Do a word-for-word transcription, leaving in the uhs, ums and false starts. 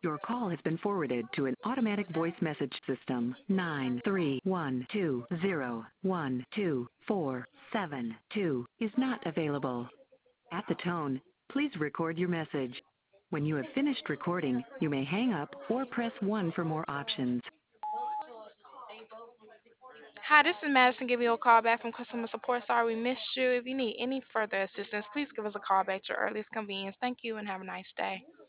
Your call has been forwarded to an automatic voice message system. Nine three one two zero one two four seven two is not available. At the tone, please record your message. When you have finished recording, you may hang up or press one for more options. Hi, this is Madison giving you a call back from customer support. Sorry we missed you. If you need any further assistance, please give us a call back at your earliest convenience. Thank you and have a nice day.